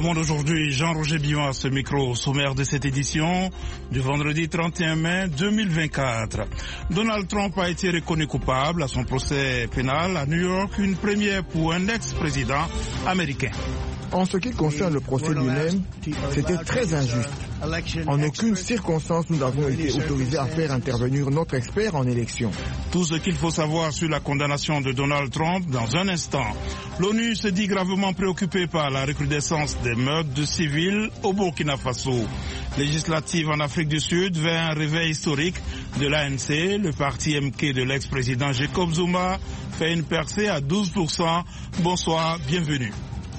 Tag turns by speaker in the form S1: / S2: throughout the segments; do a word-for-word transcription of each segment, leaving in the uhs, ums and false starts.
S1: Monde aujourd'hui, Jean-Roger Billon à ce micro, au sommaire de cette édition du vendredi trente et un mai deux mille vingt-quatre. Donald Trump a été reconnu coupable à son procès pénal à New York, une première pour un ex-président américain.
S2: En ce qui concerne le procès lui-même, c'était très injuste. En aucune circonstance, nous n'avons été autorisés à faire intervenir notre expert en élection.
S1: Tout ce qu'il faut savoir sur la condamnation de Donald Trump dans un instant. L'ONU se dit gravement préoccupée par la recrudescence des meurtres de civils au Burkina Faso. Législative en Afrique du Sud vers un réveil historique de l'A N C. Le parti M K de l'ex-président Jacob Zuma fait une percée à douze pour cent. Bonsoir, bienvenue.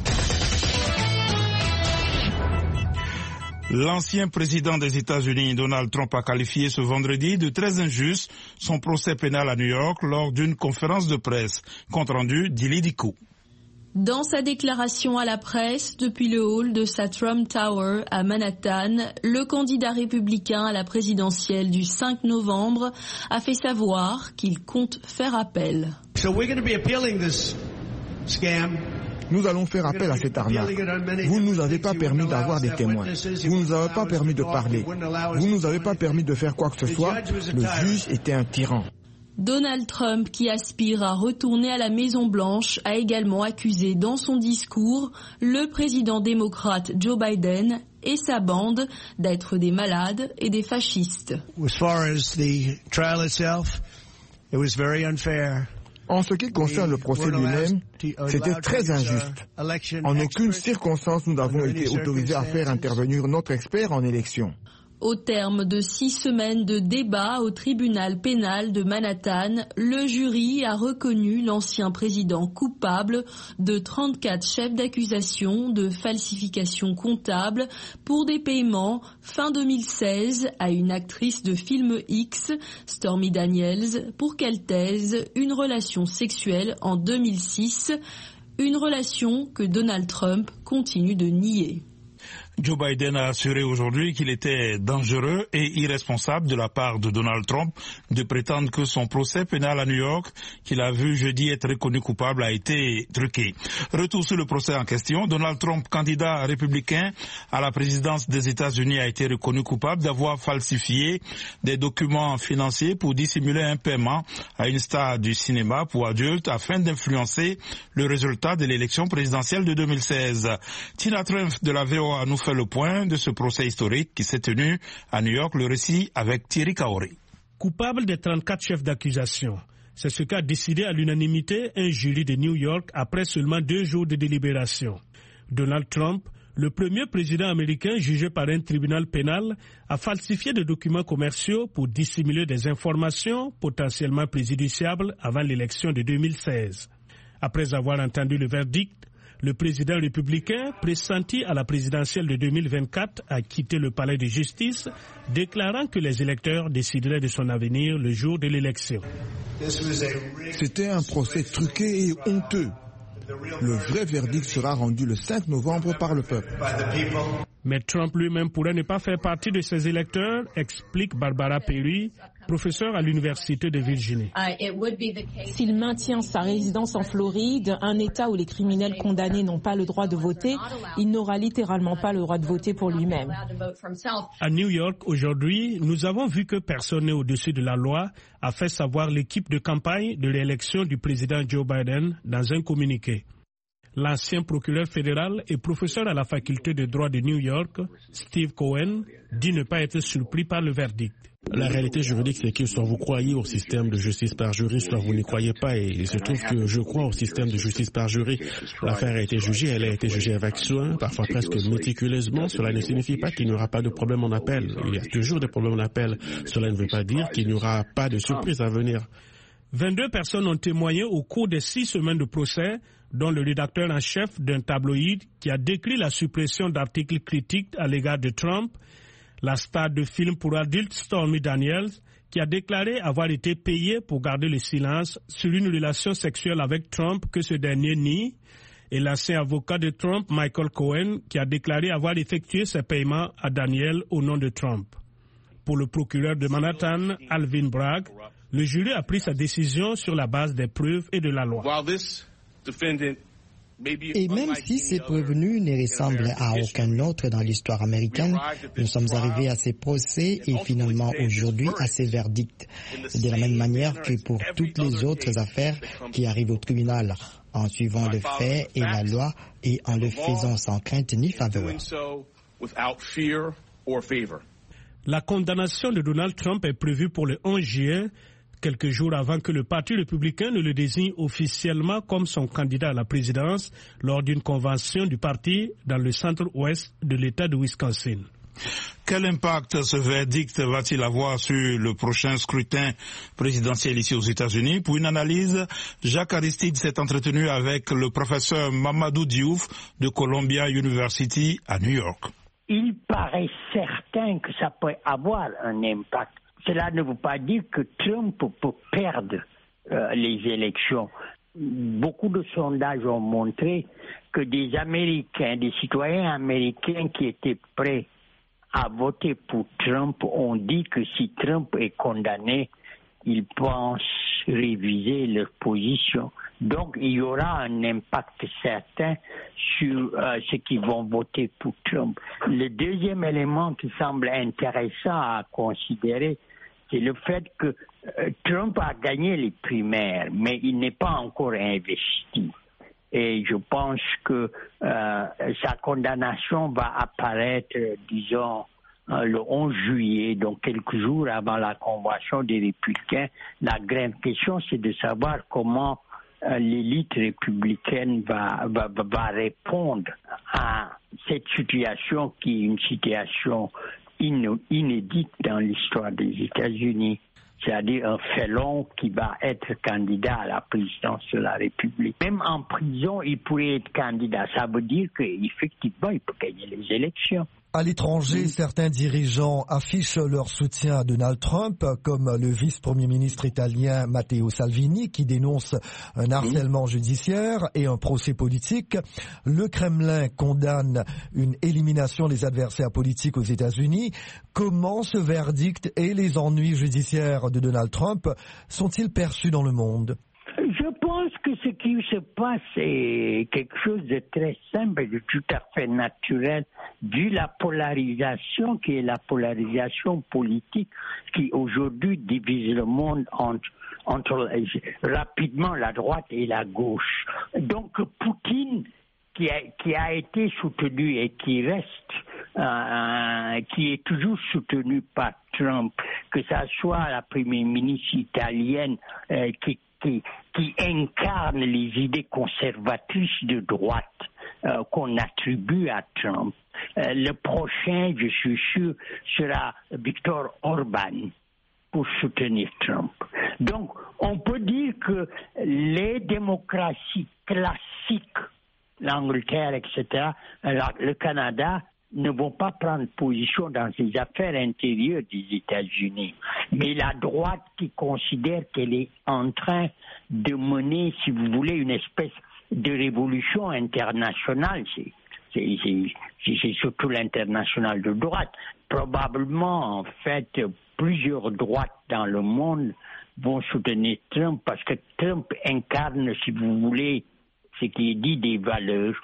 S1: L'ancien président des États-Unis, Donald Trump, a qualifié ce vendredi de très injuste son procès pénal à New York lors d'une conférence de presse. Compte rendu d'Ili Diko.
S3: Dans sa déclaration à la presse, depuis le hall de sa Trump Tower à Manhattan, le candidat républicain à la présidentielle du cinq novembre a fait savoir qu'il compte faire appel.
S4: So we're going to be appealing this scam.
S2: Nous allons faire appel à cette arnaque. Vous ne nous avez pas permis d'avoir des témoins. Vous ne nous avez pas permis de parler. Vous ne nous avez pas permis de faire quoi que ce soit. Le juge était un tyran.
S3: Donald Trump, qui aspire à retourner à la Maison-Blanche, a également accusé dans son discours le président démocrate Joe Biden et sa bande d'être des malades et des fascistes.
S4: As far as the trial itself, it was very unfair.
S2: En ce qui concerne le procès lui-même, c'était très injuste. En aucune circonstance, nous n'avons été autorisés à faire intervenir notre expert en élection.
S3: Au terme de six semaines de débat au tribunal pénal de Manhattan, le jury a reconnu l'ancien président coupable de trente-quatre chefs d'accusation de falsification comptable pour des paiements fin deux mille seize à une actrice de film X, Stormy Daniels, pour qu'elle taise une relation sexuelle en deux mille six, une relation que Donald Trump continue de nier.
S1: Joe Biden a assuré aujourd'hui qu'il était dangereux et irresponsable de la part de Donald Trump de prétendre que son procès pénal à New York, qu'il a vu jeudi être reconnu coupable, a été truqué. Retour sur le procès en question. Donald Trump, candidat républicain à la présidence des États-Unis, a été reconnu coupable d'avoir falsifié des documents financiers pour dissimuler un paiement à une star du cinéma pour adultes afin d'influencer le résultat de l'élection présidentielle de deux mille seize. Tina Trump de la V O A nous fait le point de ce procès historique qui s'est tenu à New York. Le récit avec Thierry Kaoré.
S5: Coupable des trente-quatre chefs d'accusation, c'est ce qu'a décidé à l'unanimité un jury de New York après seulement deux jours de délibération. Donald Trump, le premier président américain jugé par un tribunal pénal, a falsifié des documents commerciaux pour dissimuler des informations potentiellement préjudiciables avant l'élection de deux mille seize. Après avoir entendu le verdict, le président républicain, pressenti à la présidentielle de deux mille vingt-quatre, a quitté le palais de justice, déclarant que les électeurs décideraient de son avenir le jour de l'élection.
S2: C'était un procès truqué et honteux. Le vrai verdict sera rendu le cinq novembre par le peuple.
S5: Mais Trump lui-même pourrait ne pas faire partie de ses électeurs, explique Barbara Perry, professeure à l'Université de Virginie.
S6: S'il maintient sa résidence en Floride, un État où les criminels condamnés n'ont pas le droit de voter, il n'aura littéralement pas le droit de voter pour lui-même.
S5: À New York, aujourd'hui, nous avons vu que personne n'est au-dessus de la loi, a fait savoir l'équipe de campagne de l'élection du président Joe Biden dans un communiqué. L'ancien procureur fédéral et professeur à la faculté de droit de New York, Steve Cohen, dit ne pas être surpris par le verdict.
S7: La réalité juridique, c'est que soit vous croyez au système de justice par jury, soit vous n'y croyez pas. Et il se trouve que je crois au système de justice par jury. L'affaire a été jugée, elle a été jugée avec soin, parfois presque méticuleusement. Cela ne signifie pas qu'il n'y aura pas de problème en appel. Il y a toujours des problèmes en appel. Cela ne veut pas dire qu'il n'y aura pas de surprise à venir.
S5: vingt-deux personnes ont témoigné au cours des six semaines de procès, dont le rédacteur en chef d'un tabloïd qui a décrit la suppression d'articles critiques à l'égard de Trump, la star de film pour adultes Stormy Daniels, qui a déclaré avoir été payée pour garder le silence sur une relation sexuelle avec Trump que ce dernier nie, et l'ancien avocat de Trump, Michael Cohen, qui a déclaré avoir effectué ses paiements à Daniels au nom de Trump. Pour le procureur de Manhattan, Alvin Bragg, le jury a pris sa décision sur la base des preuves et de la loi.
S8: Et même si ces prévenus ne ressemblent à aucun autre dans l'histoire américaine, nous sommes arrivés à ces procès et finalement aujourd'hui à ces verdicts. De la même manière que pour toutes les autres affaires qui arrivent au tribunal, en suivant les faits et la loi et en le faisant sans crainte ni faveur.
S5: La condamnation de Donald Trump est prévue pour le onze juillet, quelques jours avant que le Parti républicain ne le désigne officiellement comme son candidat à la présidence lors d'une convention du parti dans le centre-ouest de l'État de Wisconsin.
S1: Quel impact ce verdict va-t-il avoir sur le prochain scrutin présidentiel ici aux États-Unis? Pour une analyse, Jacques Aristide s'est entretenu avec le professeur Mamadou Diouf de Columbia University à New York.
S9: Il paraît certain que ça peut avoir un impact. Cela ne veut pas dire que Trump peut perdre euh, les élections. Beaucoup de sondages ont montré que des Américains, des citoyens américains qui étaient prêts à voter pour Trump ont dit que si Trump est condamné, ils pensent réviser leur position. Donc il y aura un impact certain sur euh, ceux qui vont voter pour Trump. Le deuxième élément qui semble intéressant à considérer, c'est le fait que euh, Trump a gagné les primaires, mais il n'est pas encore investi. Et je pense que euh, sa condamnation va apparaître, disons, euh, le onze juillet, donc quelques jours avant la convention des républicains. La grande question, c'est de savoir comment euh, l'élite républicaine va, va, va répondre à cette situation qui est une situation inédite dans l'histoire des États-Unis. C'est-à-dire un félon qui va être candidat à la présidence de la République. Même en prison, il pourrait être candidat. Ça veut dire qu'effectivement, il peut gagner les élections.
S10: À l'étranger, certains dirigeants affichent leur soutien à Donald Trump, comme le vice-premier ministre italien Matteo Salvini, qui dénonce un harcèlement judiciaire et un procès politique. Le Kremlin condamne une élimination des adversaires politiques aux États-Unis. Comment ce verdict et les ennuis judiciaires de Donald Trump sont-ils perçus dans le monde?
S9: Je pense que ce qui se passe est quelque chose de très simple et de tout à fait naturel, vu la polarisation qui est la polarisation politique qui aujourd'hui divise le monde entre, entre rapidement la droite et la gauche. Donc Poutine, qui a, qui a été soutenu et qui reste, euh, qui est toujours soutenu par Trump, que ça soit la première ministre italienne euh, qui Qui, qui incarne les idées conservatrices de droite euh, qu'on attribue à Trump. Euh, le prochain, je suis sûr, sera Viktor Orban pour soutenir Trump. Donc, on peut dire que les démocraties classiques, l'Angleterre, et cetera, le Canada, ne vont pas prendre position dans les affaires intérieures des États-Unis. Mais la droite qui considère qu'elle est en train de mener, si vous voulez, une espèce de révolution internationale, c'est, c'est, c'est, c'est surtout l'international de droite. Probablement, en fait, plusieurs droites dans le monde vont soutenir Trump parce que Trump incarne, si vous voulez, ce qui est dit des valeurs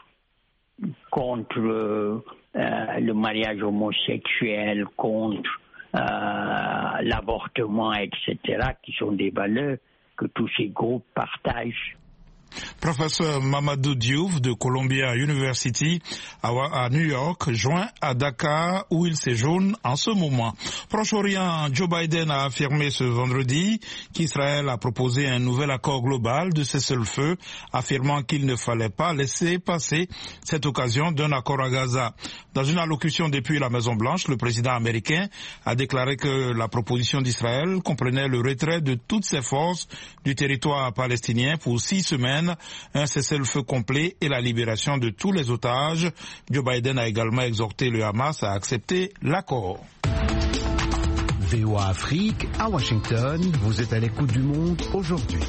S9: contre euh, le mariage homosexuel, contre euh, l'avortement, et cetera, qui sont des valeurs que tous ces groupes partagent.
S1: Professeur Mamadou Diouf de Columbia University à New York, joint à Dakar où il séjourne en ce moment. Proche-Orient, Joe Biden a affirmé ce vendredi qu'Israël a proposé un nouvel accord global de cessez-le-feu, affirmant qu'il ne fallait pas laisser passer cette occasion d'un accord à Gaza. Dans une allocution depuis la Maison-Blanche, le président américain a déclaré que la proposition d'Israël comprenait le retrait de toutes ses forces du territoire palestinien pour six semaines, un cessez-le-feu complet et la libération de tous les otages. Joe Biden a également exhorté le Hamas à accepter l'accord.
S11: V O A Afrique, à Washington, vous êtes à l'écoute du monde aujourd'hui.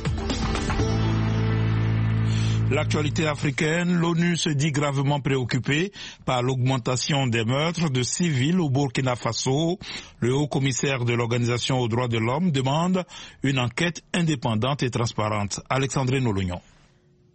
S1: L'actualité africaine, l'ONU se dit gravement préoccupée par l'augmentation des meurtres de civils au Burkina Faso. Le haut-commissaire de l'Organisation aux droits de l'homme demande une enquête indépendante et transparente. Alexandrine Olognon.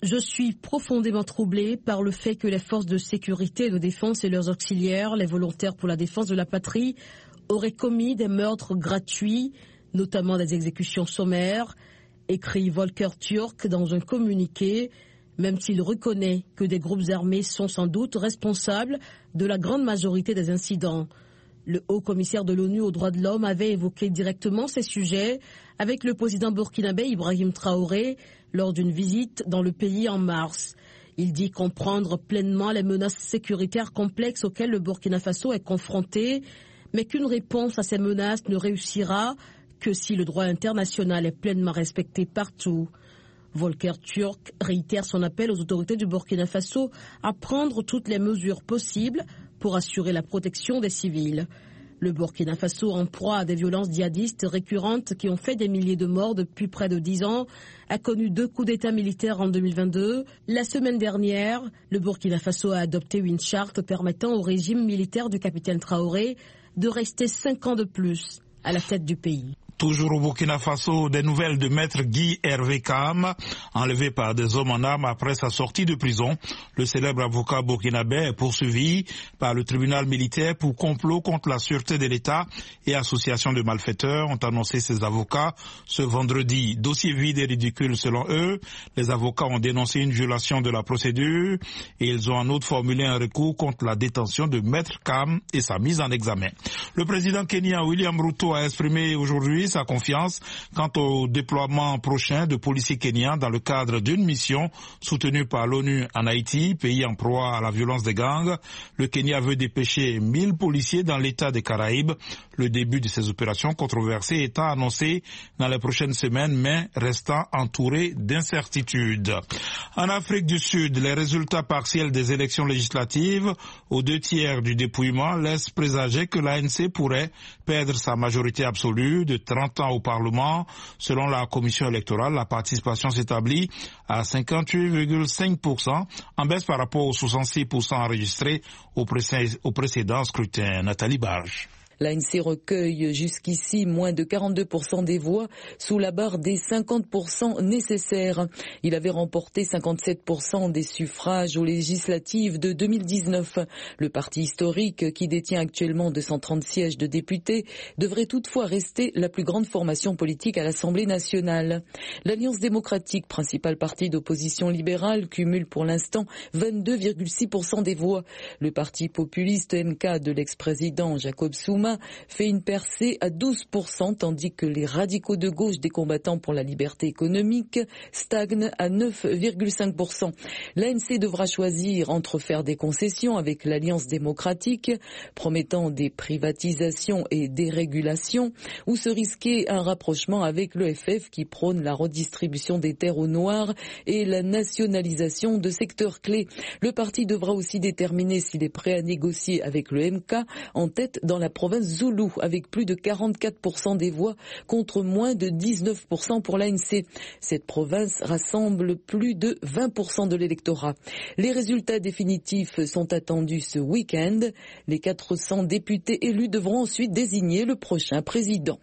S12: Je suis profondément troublé par le fait que les forces de sécurité et de défense et leurs auxiliaires, les volontaires pour la défense de la patrie, auraient commis des meurtres gratuits, notamment des exécutions sommaires, écrit Volker Türk dans un communiqué, même s'il reconnaît que des groupes armés sont sans doute responsables de la grande majorité des incidents. Le haut-commissaire de l'ONU aux droits de l'homme avait évoqué directement ces sujets avec le président burkinabé Ibrahim Traoré lors d'une visite dans le pays en mars. Il dit comprendre pleinement les menaces sécuritaires complexes auxquelles le Burkina Faso est confronté, mais qu'une réponse à ces menaces ne réussira que si le droit international est pleinement respecté partout. Volker Türk réitère son appel aux autorités du Burkina Faso à prendre toutes les mesures possibles pour assurer la protection des civils. Le Burkina Faso, en proie à des violences djihadistes récurrentes qui ont fait des milliers de morts depuis près de dix ans, a connu deux coups d'État militaires en deux mille vingt-deux. La semaine dernière, le Burkina Faso a adopté une charte permettant au régime militaire du capitaine Traoré de rester cinq ans de plus à la tête du pays.
S1: Toujours au Burkina Faso, des nouvelles de maître Guy Hervé Kaham, enlevé par des hommes en armes après sa sortie de prison. Le célèbre avocat burkinabé est poursuivi par le tribunal militaire pour complot contre la sûreté de l'État et association de malfaiteurs, ont annoncé ses avocats ce vendredi. Dossier vide et ridicule selon eux. Les avocats ont dénoncé une violation de la procédure et ils ont en outre formulé un recours contre la détention de maître Kaham et sa mise en examen. Le président kenyan William Ruto a exprimé aujourd'hui sa confiance quant au déploiement prochain de policiers kenyans dans le cadre d'une mission soutenue par l'ONU en Haïti, pays en proie à la violence des gangs. Le Kenya veut dépêcher mille policiers dans l'État des Caraïbes. Le début de ces opérations controversées étant annoncé dans les prochaines semaines, mais restant entouré d'incertitudes. En Afrique du Sud, les résultats partiels des élections législatives, aux deux tiers du dépouillement, laissent présager que l'A N C pourrait perdre sa majorité absolue de trente ans au Parlement. Selon la commission électorale, la participation s'établit à cinquante-huit virgule cinq pour cent, en baisse par rapport aux soixante-six pour cent enregistrés au, précé- au précédent scrutin. Nathalie Barge.
S13: L'A N C recueille jusqu'ici moins de quarante-deux pour cent des voix sous la barre des cinquante pour cent nécessaires. Il avait remporté cinquante-sept pour cent des suffrages aux législatives de deux mille dix-neuf. Le parti historique, qui détient actuellement deux cent trente sièges de députés, devrait toutefois rester la plus grande formation politique à l'Assemblée nationale. L'Alliance démocratique, principal parti d'opposition libérale, cumule pour l'instant vingt-deux virgule six pour cent des voix. Le parti populiste M K de l'ex-président Jacob Zuma fait une percée à douze pour cent, tandis que les radicaux de gauche des combattants pour la liberté économique stagnent à neuf virgule cinq pour cent. L'A N C devra choisir entre faire des concessions avec l'Alliance démocratique, promettant des privatisations et des régulations, ou se risquer un rapprochement avec l'E F F qui prône la redistribution des terres aux Noirs et la nationalisation de secteurs clés. Le parti devra aussi déterminer s'il est prêt à négocier avec le M K, en tête dans la province Zoulou, avec plus de quarante-quatre pour cent des voix contre moins de dix-neuf pour cent pour l'A N C. Cette province rassemble plus de vingt pour cent de l'électorat. Les résultats définitifs sont attendus ce week-end. Les quatre cents députés élus devront ensuite désigner le prochain président.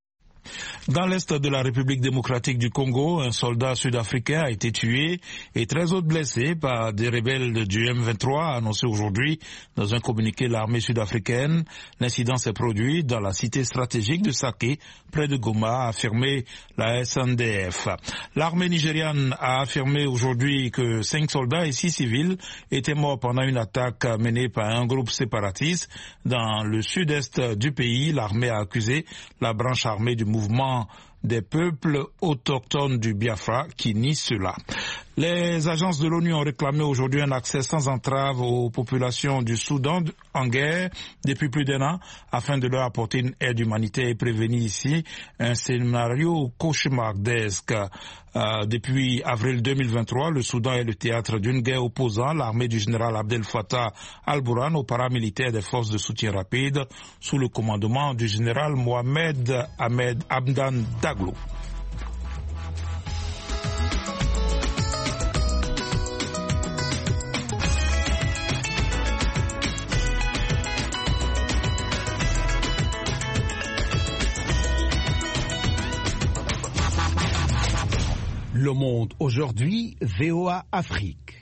S1: Dans l'est de la République démocratique du Congo, un soldat sud-africain a été tué et treize autres blessés par des rebelles du M vingt-trois, a annoncé aujourd'hui dans un communiqué l'armée sud-africaine. L'incident s'est produit dans la cité stratégique de Saké, près de Goma, a affirmé la S N D F. L'armée nigériane a affirmé aujourd'hui que cinq soldats et six civils étaient morts pendant une attaque menée par un groupe séparatiste dans le sud-est du pays. L'armée a accusé la branche armée du mouvement des peuples autochtones du Biafra qui nie cela. Les agences de l'ONU ont réclamé aujourd'hui un accès sans entrave aux populations du Soudan en guerre depuis plus d'un an afin de leur apporter une aide humanitaire et prévenir ici un scénario cauchemardesque. Euh, depuis avril deux mille vingt-trois, le Soudan est le théâtre d'une guerre opposant l'armée du général Abdel Fattah al-Burhan aux paramilitaires des forces de soutien rapide sous le commandement du général Mohamed Ahmed Hamdan Daglo.
S11: Le Monde aujourd'hui, V O A Afrique.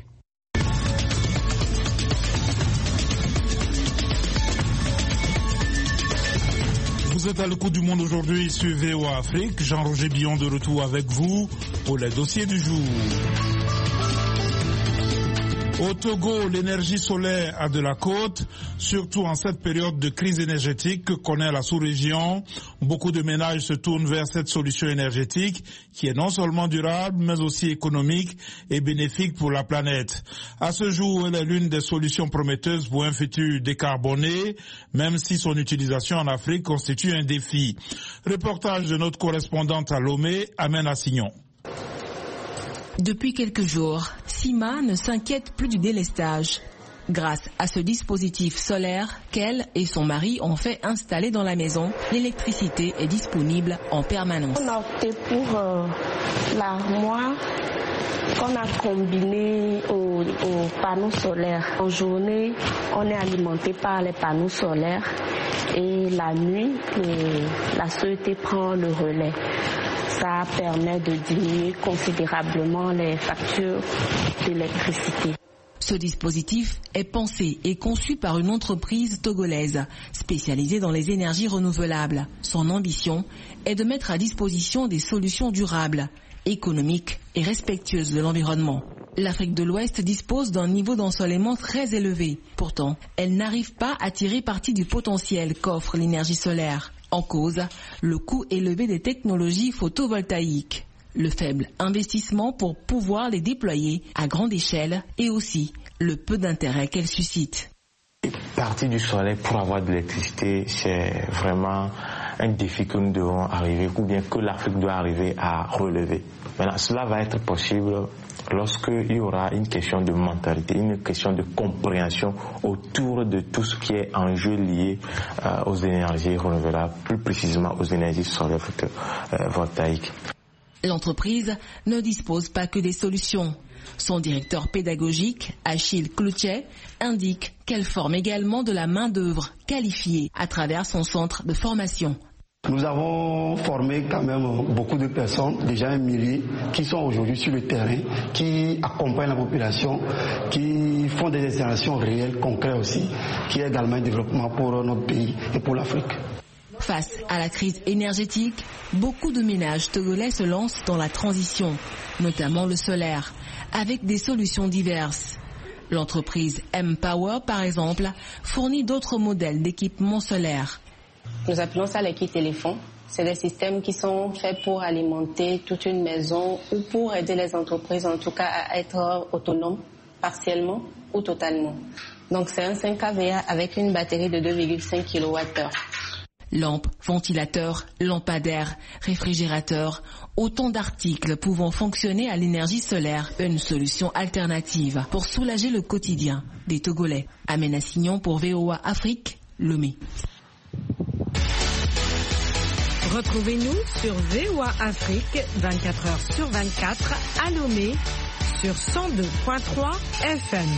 S1: Vous êtes à l'écoute du Monde aujourd'hui sur V O A Afrique. Jean-Roger Billon de retour avec vous pour les dossiers du jour. Au Togo, l'énergie solaire a de la cote, surtout en cette période de crise énergétique que connaît la sous-région. Beaucoup de ménages se tournent vers cette solution énergétique qui est non seulement durable, mais aussi économique et bénéfique pour la planète. À ce jour, elle est l'une des solutions prometteuses pour un futur décarboné, même si son utilisation en Afrique constitue un défi. Reportage de notre correspondante à Lomé, Amène Assignon.
S14: Depuis quelques jours, Sima ne s'inquiète plus du délestage. Grâce à ce dispositif solaire qu'elle et son mari ont fait installer dans la maison, l'électricité est disponible en permanence.
S15: On a opté pour euh, l'armoire qu'on a combiné aux, aux panneaux solaires. En journée, on est alimenté par les panneaux solaires et la nuit, le, la société prend le relais. Ça permet de diminuer considérablement les factures d'électricité.
S14: Ce dispositif est pensé et conçu par une entreprise togolaise spécialisée dans les énergies renouvelables. Son ambition est de mettre à disposition des solutions durables, économiques et respectueuses de l'environnement. L'Afrique de l'Ouest dispose d'un niveau d'ensoleillement très élevé. Pourtant, elle n'arrive pas à tirer parti du potentiel qu'offre l'énergie solaire. En cause, le coût élevé des technologies photovoltaïques, le faible investissement pour pouvoir les déployer à grande échelle et aussi le peu d'intérêt qu'elles suscitent.
S16: Partir du soleil pour avoir de l'électricité, c'est vraiment un défi que nous devons arriver, ou bien que l'Afrique doit arriver à relever. Maintenant, cela va être possible lorsqu'il y aura une question de mentalité, une question de compréhension autour de tout ce qui est enjeu lié euh, aux énergies renouvelables, plus précisément aux énergies solaires photovoltaïques.
S14: L'entreprise ne dispose pas que des solutions. Son directeur pédagogique, Achille Cloutier, indique qu'elle forme également de la main-d'œuvre qualifiée à travers son centre de formation.
S17: Nous avons formé quand même beaucoup de personnes, déjà un millier, qui sont aujourd'hui sur le terrain, qui accompagnent la population, qui font des installations réelles, concrètes aussi, qui est également un développement pour notre pays et pour l'Afrique.
S14: Face à la crise énergétique, beaucoup de ménages togolais se lancent dans la transition, notamment le solaire, avec des solutions diverses. L'entreprise M-Power, par exemple, fournit d'autres modèles d'équipements solaires.
S18: Nous appelons ça les kits téléphone. C'est des systèmes qui sont faits pour alimenter toute une maison ou pour aider les entreprises en tout cas à être autonomes partiellement ou totalement. Donc c'est un cinq K V A avec une batterie de deux virgule cinq kilowattheures.
S14: Lampes, ventilateurs, lampadaires, réfrigérateurs, autant d'articles pouvant fonctionner à l'énergie solaire, une solution alternative pour soulager le quotidien des Togolais. Amène Assignon pour V O A Afrique, Lomé.
S19: Retrouvez-nous sur V O A Afrique vingt-quatre heures sur vingt-quatre à Lomé sur cent deux virgule trois F M.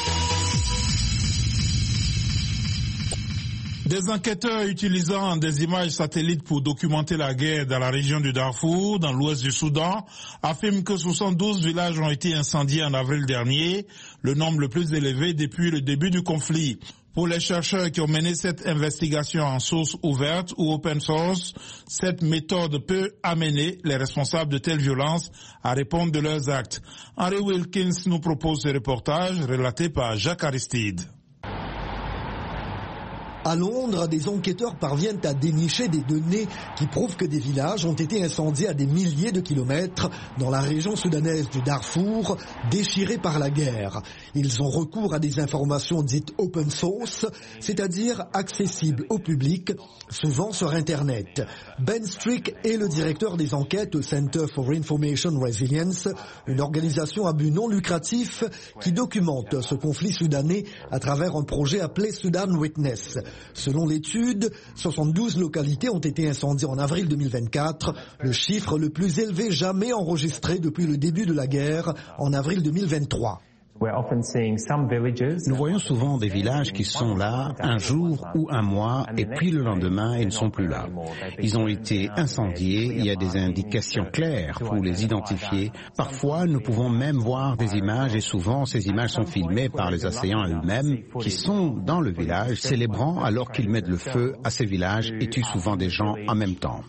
S1: Des enquêteurs utilisant des images satellites pour documenter la guerre dans la région du Darfour, dans l'ouest du Soudan, affirment que soixante-douze villages ont été incendiés en avril dernier, le nombre le plus élevé depuis le début du conflit. Pour les chercheurs qui ont mené cette investigation en source ouverte ou open source, cette méthode peut amener les responsables de telles violences à répondre de leurs actes. Henry Wilkins nous propose ce reportage relaté par Jacques Aristide.
S10: À Londres, des enquêteurs parviennent à dénicher des données qui prouvent que des villages ont été incendiés à des milliers de kilomètres dans la région soudanaise du Darfour, déchirée par la guerre. Ils ont recours à des informations dites open source, c'est-à-dire accessibles au public, souvent sur Internet. Ben Strick est le directeur des enquêtes au Center for Information Resilience, une organisation à but non lucratif qui documente ce conflit soudanais à travers un projet appelé Sudan Witness. Selon l'étude, soixante-douze localités ont été incendiées en avril deux mille vingt-quatre, le chiffre le plus élevé jamais enregistré depuis le début de la guerre en avril deux mille vingt-trois.
S20: Nous voyons souvent des villages qui sont là un jour ou un mois et puis le lendemain ils ne sont plus là. Ils ont été incendiés, il y a des indications claires pour les identifier. Parfois nous pouvons même voir des images et souvent ces images sont filmées par les assaillants eux-mêmes qui sont dans le village célébrant alors qu'ils mettent le feu à ces villages et tuent souvent des gens en même temps.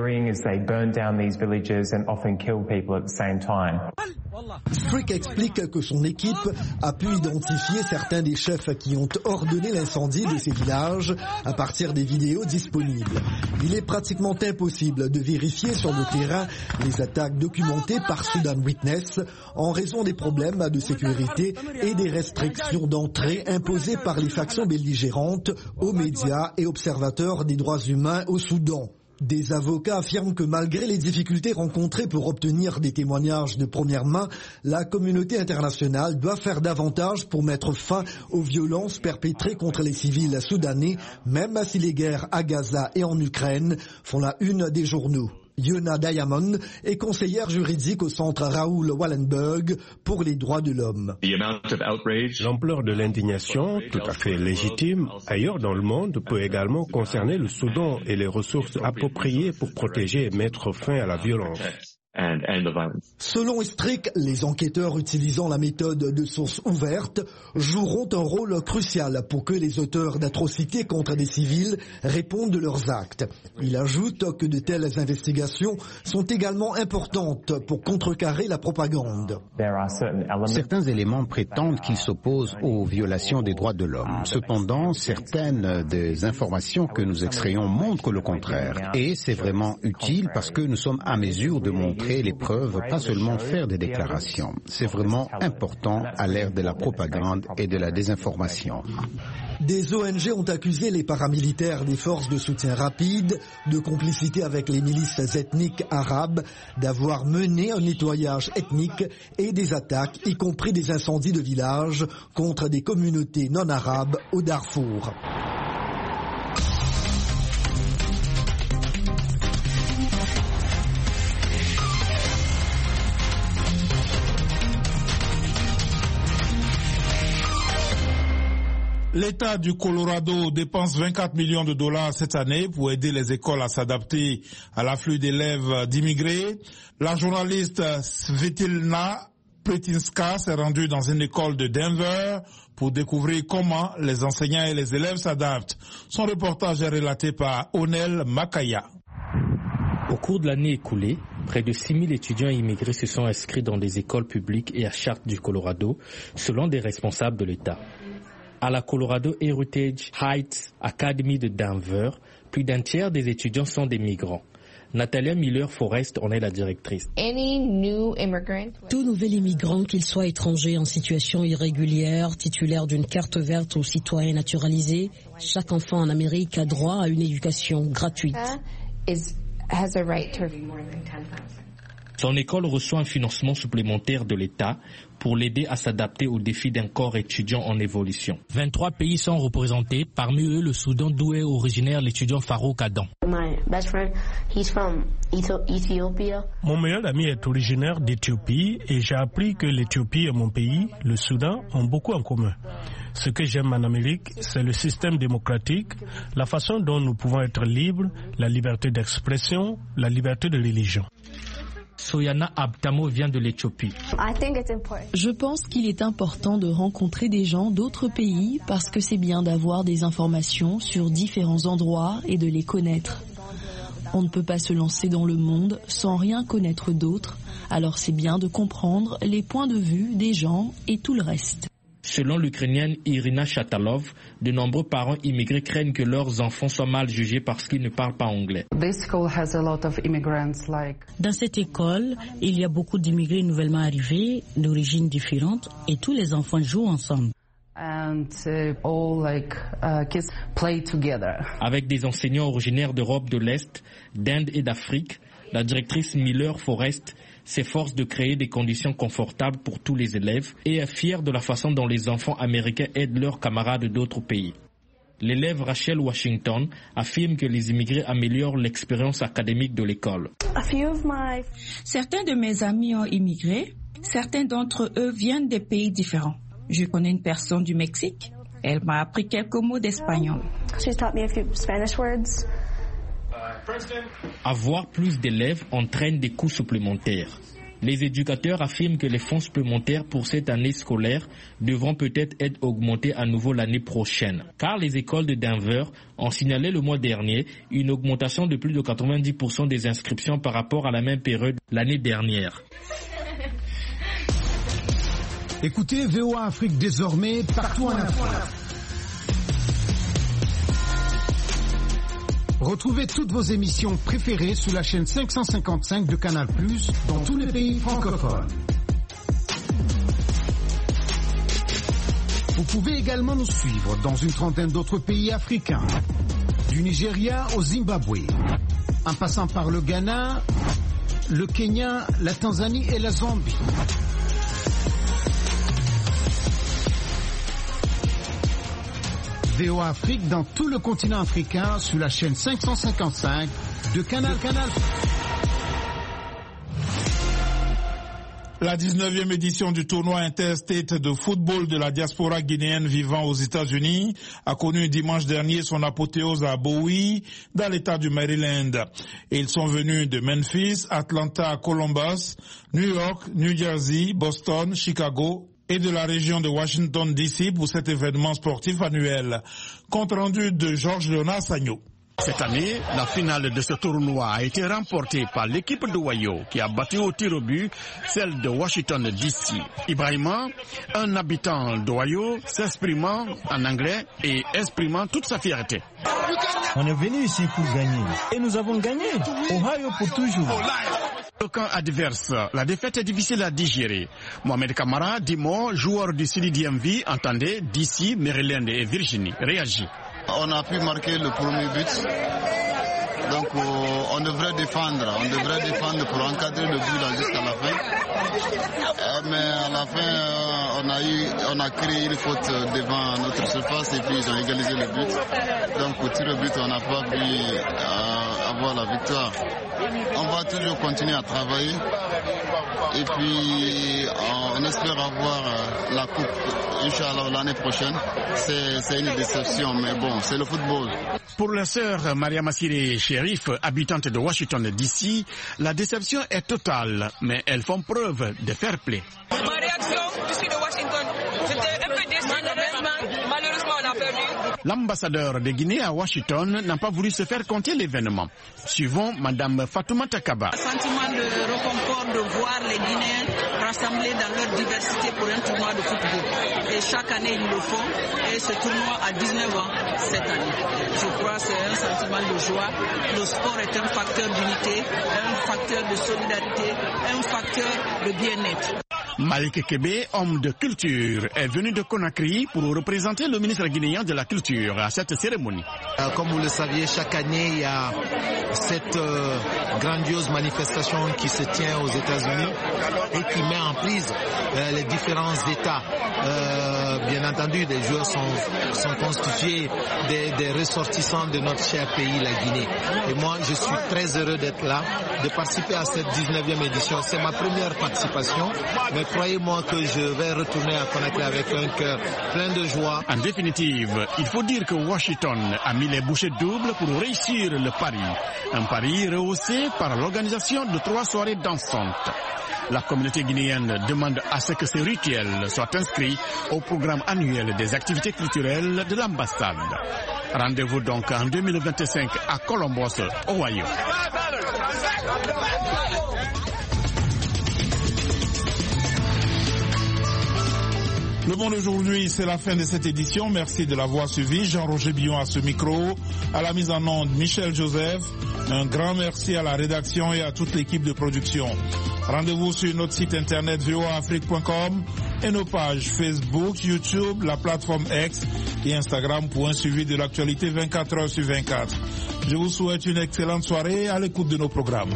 S10: Strick explique que son équipe a pu identifier certains des chefs qui ont ordonné l'incendie de ces villages à partir des vidéos disponibles. Il est pratiquement impossible de vérifier sur le terrain les attaques documentées par Sudan Witness en raison des problèmes de sécurité et des restrictions d'entrée imposées par les factions belligérantes aux médias et observateurs des droits humains au Soudan. Des avocats affirment que malgré les difficultés rencontrées pour obtenir des témoignages de première main, la communauté internationale doit faire davantage pour mettre fin aux violences perpétrées contre les civils soudanais, même si les guerres à Gaza et en Ukraine font la une des journaux. Yona Diamond est conseillère juridique au centre Raoul Wallenberg pour les droits de l'homme.
S5: L'ampleur de l'indignation, tout à fait légitime, ailleurs dans le monde peut également concerner le Soudan et les ressources appropriées pour protéger et mettre fin à la violence.
S10: Selon Strick, les enquêteurs utilisant la méthode de source ouverte joueront un rôle crucial pour que les auteurs d'atrocités contre des civils répondent de leurs actes. Il ajoute que de telles investigations sont également importantes pour contrecarrer la propagande.
S20: Certains éléments prétendent qu'ils s'opposent aux violations des droits de l'homme. Cependant, certaines des informations que nous extrayons montrent le contraire. Et c'est vraiment utile parce que nous sommes à mesure de montrer les preuves, pas seulement faire des déclarations. C'est vraiment important à l'ère de la propagande et de la désinformation.
S10: Des O N G ont accusé les paramilitaires des forces de soutien rapide de complicité avec les milices ethniques arabes, d'avoir mené un nettoyage ethnique et des attaques, y compris des incendies de villages, contre des communautés non arabes au Darfour.
S1: L'État du Colorado dépense vingt-quatre millions de dollars cette année pour aider les écoles à s'adapter à l'afflux d'élèves d'immigrés. La journaliste Svetlana Pretinska s'est rendue dans une école de Denver pour découvrir comment les enseignants et les élèves s'adaptent. Son reportage est relaté par Onel Makaya.
S21: Au cours de l'année écoulée, près de six mille étudiants immigrés se sont inscrits dans des écoles publiques et à Chartres du Colorado, selon des responsables de l'État. À la Colorado Heritage Heights Academy de Denver, plus d'un tiers des étudiants sont des migrants. Natalia Miller-Forrest en est la directrice.
S12: Tout nouvel immigrant, qu'il soit étranger en situation irrégulière, titulaire d'une carte verte ou citoyen naturalisé, chaque enfant en Amérique a droit à une éducation gratuite.
S21: Son école reçoit un financement supplémentaire de l'État pour l'aider à s'adapter aux défis d'un corps étudiant en évolution. vingt-trois pays sont représentés, parmi eux le Soudan d'où est originaire l'étudiant Farouk Adam.
S5: Mon meilleur ami est originaire d'Éthiopie et j'ai appris que l'Éthiopie et mon pays, le Soudan, ont beaucoup en commun. Ce que j'aime en Amérique, c'est le système démocratique, la façon dont nous pouvons être libres, la liberté d'expression, la liberté de religion.
S21: Soyana Abtamo vient de l'Éthiopie.
S3: Je pense qu'il est important de rencontrer des gens d'autres pays parce que c'est bien d'avoir des informations sur différents endroits et de les connaître. On ne peut pas se lancer dans le monde sans rien connaître d'autre, alors c'est bien de comprendre les points de vue des gens et tout le reste.
S21: Selon l'Ukrainienne Irina Chatalov, de nombreux parents immigrés craignent que leurs enfants soient mal jugés parce qu'ils ne parlent pas anglais.
S12: Dans cette école, il y a beaucoup d'immigrés nouvellement arrivés, d'origines différentes, et tous les enfants jouent ensemble.
S21: Avec des enseignants originaires d'Europe de l'Est, d'Inde et d'Afrique, la directrice Miller-Forrest s'efforce de créer des conditions confortables pour tous les élèves et est fière de la façon dont les enfants américains aident leurs camarades d'autres pays. L'élève Rachel Washington affirme que les immigrés améliorent l'expérience académique de l'école.
S22: Certains de mes amis ont immigré, certains d'entre eux viennent des pays différents.
S4: Je connais une personne du Mexique. Elle m'a appris quelques mots d'espagnol.
S21: Avoir plus d'élèves entraîne des coûts supplémentaires. Les éducateurs affirment que les fonds supplémentaires pour cette année scolaire devront peut-être être augmentés à nouveau l'année prochaine. Car les écoles de Denver ont signalé le mois dernier une augmentation de plus de quatre-vingt-dix pour cent des inscriptions par rapport à la même période l'année dernière.
S11: Écoutez V O A Afrique désormais partout en Afrique. Retrouvez toutes vos émissions préférées sur la chaîne cinq cent cinquante-cinq de Canal plus, dans tous les pays francophones. Vous pouvez également nous suivre dans une trentaine d'autres pays africains, du Nigeria au Zimbabwe, en passant par le Ghana, le Kenya, la Tanzanie et la Zambie. V O A Afrique dans tout le continent africain sur la chaîne cinq cent cinquante-cinq de Canal Canal.
S1: La dix-neuvième édition du tournoi interstate de football de la diaspora guinéenne vivant aux États-Unis a connu dimanche dernier son apothéose à Bowie, dans l'État du Maryland. Et ils sont venus de Memphis, Atlanta, Columbus, New York, New Jersey, Boston, Chicago et de la région de Washington D C pour cet événement sportif annuel. Compte rendu de Georges Léonard Sagno.
S22: Cette année, la finale de ce tournoi a été remportée par l'équipe d'Ohio qui a battu au tir au but celle de Washington D C. Ibrahima, un habitant d'Ohio, s'exprimant en anglais et exprimant toute sa fierté.
S23: On est venu ici pour gagner et nous avons gagné. Ohio pour toujours.
S22: Au camp adverse, la défaite est difficile à digérer. Mohamed Kamara, Dimo, joueur du C D D M V, entendez, D C, Maryland et Virginie, réagit.
S24: On a pu marquer le premier but. Donc euh, on devrait défendre, on devrait défendre pour encadrer le but jusqu'à la fin. Euh, mais à la fin, euh, on a eu, on a créé une faute devant notre surface et puis ils ont égalisé le but. Donc au tir au but, on n'a pas pu euh, avoir la victoire. On va toujours continuer à travailler et puis on espère avoir la coupe, Inch'Allah, l'année prochaine. C'est, c'est une déception, mais bon, c'est le football.
S22: Pour la sœur Maria Massiré Shérif, habitante de Washington D C, la déception est totale, mais elles font preuve de fair play.
S25: Ma réaction, je suis de Washington. J'étais un peu déçu, malheureusement on a perdu.
S22: L'ambassadeur de Guinée à Washington n'a pas voulu se faire compter l'événement. Suivons Madame Fatoumata Kaba.
S25: Un sentiment de réconfort de voir les Guinéens rassemblés dans leur diversité pour un tournoi de football. Et chaque année ils le font. Et ce tournoi a dix-neuf ans cette année. Je crois que c'est un sentiment de joie. Le sport est un facteur d'unité, un facteur de solidarité, un facteur de bien-être.
S22: Malik Kébé, homme de culture, est venu de Conakry pour représenter le ministre guinéen de la Culture à cette cérémonie.
S26: Comme vous le saviez, chaque année, il y a cette euh, grandiose manifestation qui se tient aux États-Unis et qui met en prise euh, les différents États. Euh, bien entendu, les joueurs sont, sont constitués des, des ressortissants de notre cher pays, la Guinée. Et moi, je suis très heureux d'être là, de participer à cette dix-neuvième édition. C'est ma première participation, mais croyez-moi que je vais retourner à Conakry avec un cœur plein de joie.
S22: En définitive, il faut dire que Washington a mis les bouchées doubles pour réussir le pari. Un pari rehaussé par l'organisation de trois soirées dansantes. La communauté guinéenne demande à ce que ces rituels soient inscrits au programme annuel des activités culturelles de l'ambassade. Rendez-vous donc en deux mille vingt-cinq à Columbus, Ohio.
S1: Le Monde aujourd'hui, c'est la fin de cette édition. Merci de l'avoir suivi. Jean-Roger Billon à ce micro, à la mise en onde Michel Joseph. Un grand merci à la rédaction et à toute l'équipe de production. Rendez-vous sur notre site internet v o a afrique point com et nos pages Facebook, YouTube, la plateforme X et Instagram pour un suivi de l'actualité vingt-quatre heures sur vingt-quatre. Je vous souhaite une excellente soirée à l'écoute de nos programmes.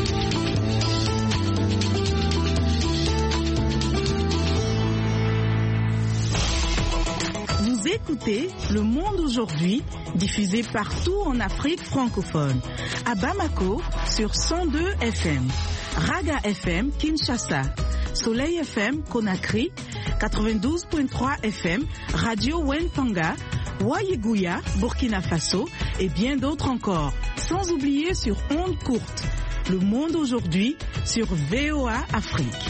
S4: Écoutez Le Monde aujourd'hui, diffusé partout en Afrique francophone. À Bamako, sur cent deux F M. Raga F M, Kinshasa. Soleil F M, Conakry. quatre-vingt-douze virgule trois F M, Radio Wentanga, Wayeguya, Burkina Faso et bien d'autres encore. Sans oublier sur ondes courtes. Le monde aujourd'hui sur V O A Afrique.